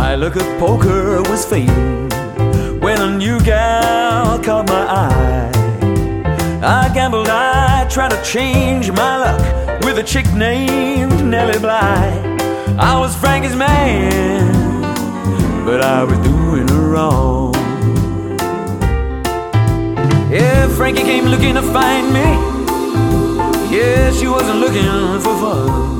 My luck at poker was fading when a new gal caught my eye. I gambled, I tried to change my luck with a chick named Nellie Bly. I was Frankie's man, but I was doing her wrong. Yeah, Frankie came looking to find me. Yeah, she wasn't looking for fun.